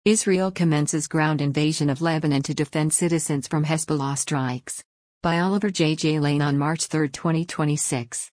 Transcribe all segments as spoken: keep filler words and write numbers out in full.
Israel commences ground invasion of Lebanon to defend citizens from Hezbollah strikes. By Oliver J. J. Lane on March third, twenty twenty-six.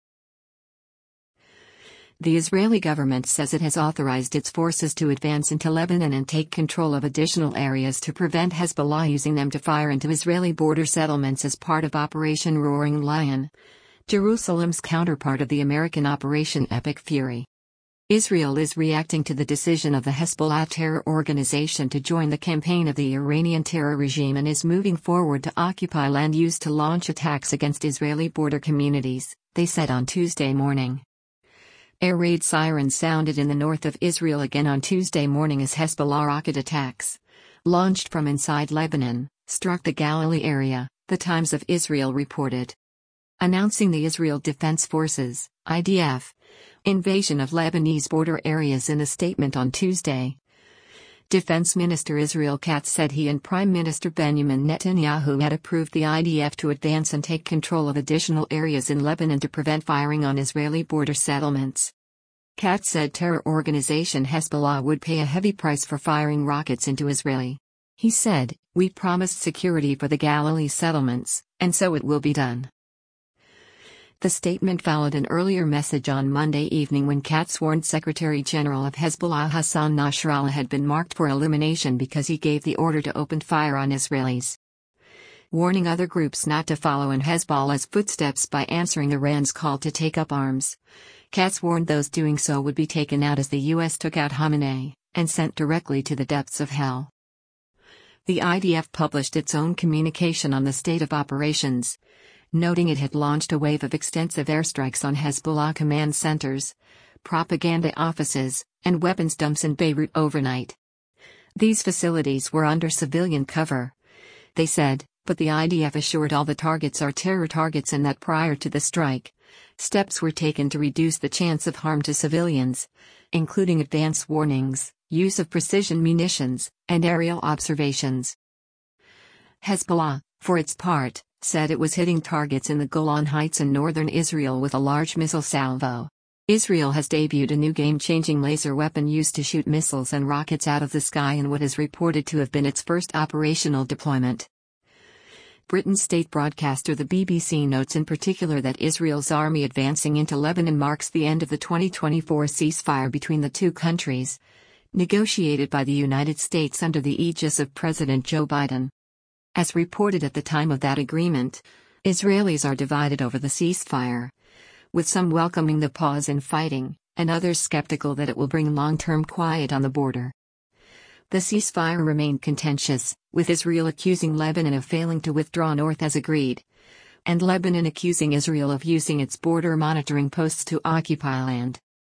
The Israeli government says it has authorized its forces to advance into Lebanon and take control of additional areas to prevent Hezbollah using them to fire into Israeli border settlements as part of Operation Roaring Lion, Jerusalem's counterpart of the American Operation Epic Fury. Israel is reacting to the decision of the Hezbollah terror organization to join the campaign of the Iranian terror regime and is moving forward to occupy land used to launch attacks against Israeli border communities, they said on Tuesday morning. Air raid sirens sounded in the north of Israel again on Tuesday morning as Hezbollah rocket attacks, launched from inside Lebanon, struck the Galilee area, the Times of Israel reported. Announcing the Israel Defense Forces, I D F, invasion of Lebanese border areas in a statement on Tuesday. Defense Minister Israel Katz said he and Prime Minister Benjamin Netanyahu had approved the I D F to advance and take control of additional areas in Lebanon to prevent firing on Israeli border settlements. Katz said terror organization Hezbollah would pay a heavy price for firing rockets into Israel. He said, "We promised security for the Galilee settlements, and so it will be done." The statement followed an earlier message on Monday evening when Katz warned Secretary General of Hezbollah Hassan Nasrallah had been marked for elimination because he gave the order to open fire on Israelis, warning other groups not to follow in Hezbollah's footsteps by answering Iran's call to take up arms. Katz warned those doing so would be taken out as the U S took out Khamenei, and sent directly to the depths of hell. The I D F published its own communication on the state of operations, noting it had launched a wave of extensive airstrikes on Hezbollah command centers, propaganda offices, and weapons dumps in Beirut overnight. These facilities were under civilian cover, they said, but the I D F assured all the targets are terror targets and that prior to the strike, steps were taken to reduce the chance of harm to civilians, including advance warnings, use of precision munitions, and aerial observations. Hezbollah, for its part, said it was hitting targets in the Golan Heights in northern Israel with a large missile salvo. Israel has debuted a new game-changing laser weapon used to shoot missiles and rockets out of the sky in what is reported to have been its first operational deployment. Britain's state broadcaster the B B C notes in particular that Israel's army advancing into Lebanon marks the end of the twenty twenty-four ceasefire between the two countries, negotiated by the United States under the aegis of President Joe Biden. As reported at the time of that agreement, Israelis are divided over the ceasefire, with some welcoming the pause in fighting, and others skeptical that it will bring long-term quiet on the border. The ceasefire remained contentious, with Israel accusing Lebanon of failing to withdraw north as agreed, and Lebanon accusing Israel of using its border monitoring posts to occupy land.